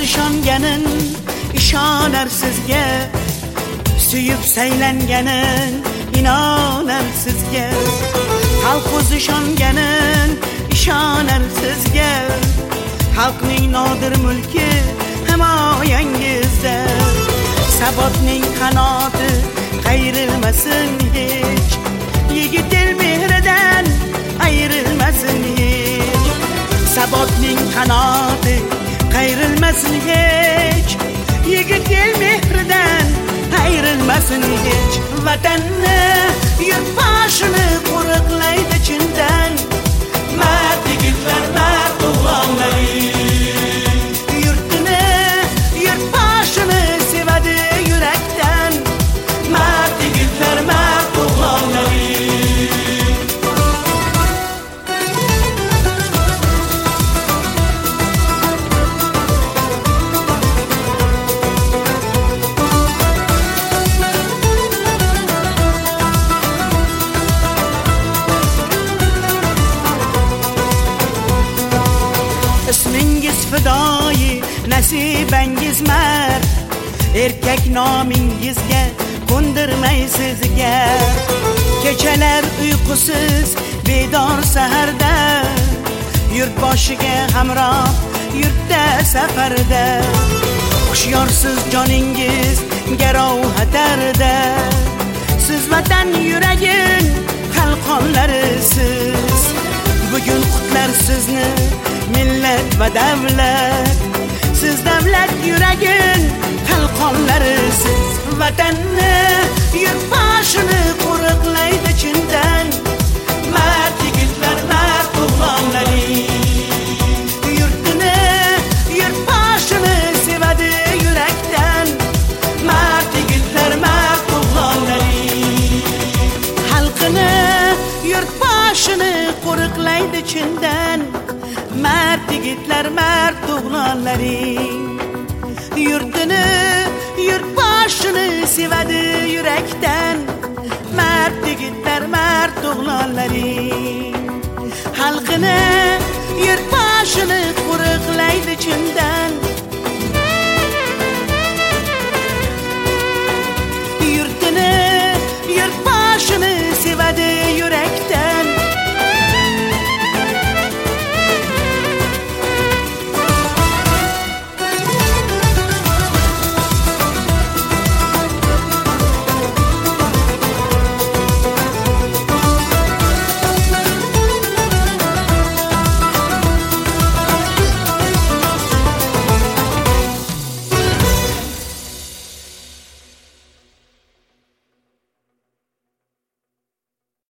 ishonganin ishonar sizga, suyib saylanganin inonar sizga. Xalq o'z ishonganin ishonar sizga, xalqning nodir mulki himoyangizda. Sabotning qanoti qayrilmasin hech, yigit el mehridan ayrilmasin hech. Sabotning qanoti qayrilmasin hech, yigit el mehridan ayrilmasin hech. Vatanni yurtboshini qo'riqlaydi chindan mard yigitlar, mard o'g'lonlar. Yurtini yurtboshini sevadi yurakdan mard yigitlar, mard o'g'lonlar. Ismingiz fidoyi, nasibangiz mard, erkak nomingizga qo'ndirmay sizga. Kechalar uyqusiz, bedor saharda, yurtboshiga hamroh, yurtda safarda. Hushyorsiz joningiz garov xatarda, siz vatan yuragin qalqonlarisiz. Bugun qutlar sizni millat va davlat, siz davlat yuragin qalqonlarisiz. Vatanni yurtboshini qo'riqlaydi chindan mard yigitlar, mard o'g'lonlar. Yurtini yurtboshini sevadi yurakdan mard yigitlar, mard o'g'lonlar. Xalqini yurtboshini qo'riqlaydi chindan mard yigitlar, mard o'g'lonlaring. Yurtini yurtboshini sevadi yurakdan mard yigitlar, mard o'g'lonlaring. Xalqini yurtboshini qo'riqlaydi